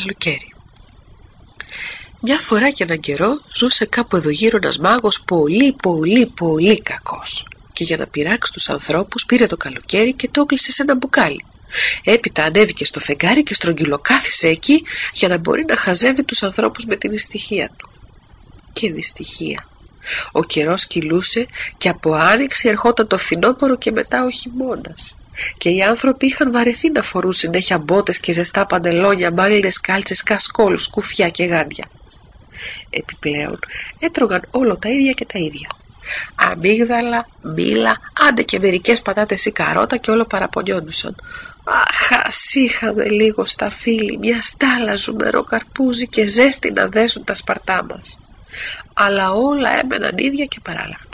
καλοκαίρι. Μια φορά και έναν καιρό ζούσε κάπου εδώ γύρω ένας μάγος πολύ κακός, και για να πειράξει τους ανθρώπους πήρε το καλοκαίρι και το έκλεισε σε ένα μπουκάλι. Έπειτα ανέβηκε στο φεγγάρι και στρογγυλοκάθισε εκεί για να μπορεί να χαζεύει τους ανθρώπους με την δυστυχία του. Και δυστυχία. Ο καιρός κυλούσε και από άνοιξη ερχόταν το φθινόπωρο και μετά ο χειμώνας. Και οι άνθρωποι είχαν βαρεθεί να φορούν συνέχεια μπότες και ζεστά παντελόνια, μάλινες κάλτσες, κασκόλ, σκουφιά και γάντια. Επιπλέον έτρωγαν όλο τα ίδια και τα ίδια. Αμύγδαλα, μήλα, άντε και μερικές πατάτες ή καρότα, και όλο παραπονιόντουσαν. Αχ, ας είχαμε λίγο σταφύλι, μια στάλα ζουμερό καρπούζι και ζέστη να δέσουν τα σπαρτά μας. Αλλά όλα έμεναν ίδια και παράλλαχτα.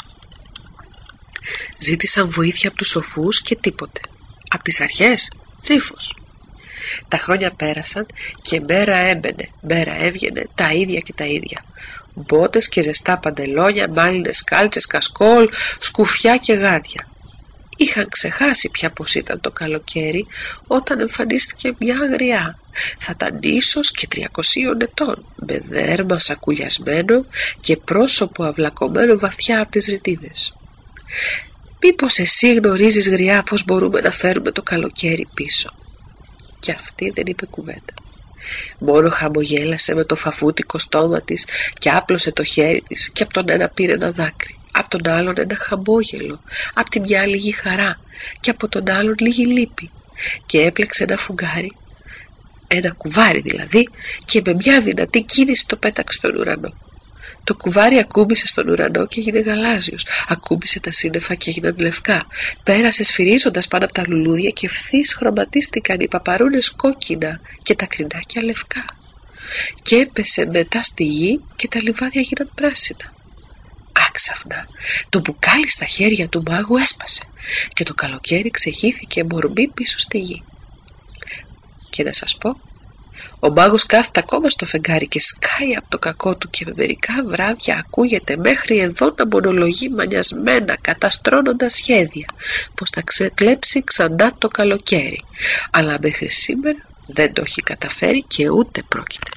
Ζήτησαν βοήθεια από τους σοφούς και τίποτε. Από τις αρχές, τσίφος. Τα χρόνια πέρασαν και μέρα έμπαινε, μέρα έβγαινε τα ίδια και τα ίδια. Μπότες και ζεστά παντελόνια, μάλινες κάλτσες, κασκόλ, σκουφιά και γάντια. Είχαν ξεχάσει πια πως ήταν το καλοκαίρι όταν εμφανίστηκε μια αγριά. Θα ήταν ίσως και 300 ετών, με δέρμα σακουλιασμένο και πρόσωπο αυλακωμένο βαθιά από τις ρητίδες. «Μήπως εσύ γνωρίζεις, γριά, πως μπορούμε να φέρουμε το καλοκαίρι πίσω?» Και αυτή δεν είπε κουβέντα. Μόνο χαμογέλασε με το φαφούτικο στόμα της και άπλωσε το χέρι της, και από τον ένα πήρε ένα δάκρυ, από τον άλλον ένα χαμόγελο, από τη μια λίγη χαρά και από τον άλλον λίγη λύπη, και έπλεξε ένα φουγγάρι, ένα κουβάρι δηλαδή, και με μια δυνατή κίνηση το πέταξε στον ουρανό. Το κουβάρι ακούμπησε στον ουρανό και έγινε γαλάζιος, ακούμπησε τα σύννεφα και έγιναν λευκά, πέρασε σφυρίζοντας πάνω από τα λουλούδια και ευθύς χρωματίστηκαν οι παπαρούνες κόκκινα και τα κρινάκια λευκά, και έπεσε μετά στη γη και τα λιβάδια γίναν πράσινα. Άξαφνα το μπουκάλι στα χέρια του μάγου έσπασε και το καλοκαίρι ξεχύθηκε μορμί πίσω στη γη. Και να σας πω, ο μάγος κάθεται ακόμα στο φεγγάρι και σκάει από το κακό του, και με μερικά βράδια ακούγεται μέχρι εδώ να μονολογεί μανιασμένα, καταστρώνοντας σχέδια πως θα ξεκλέψει ξανά το καλοκαίρι, αλλά μέχρι σήμερα δεν το έχει καταφέρει και ούτε πρόκειται.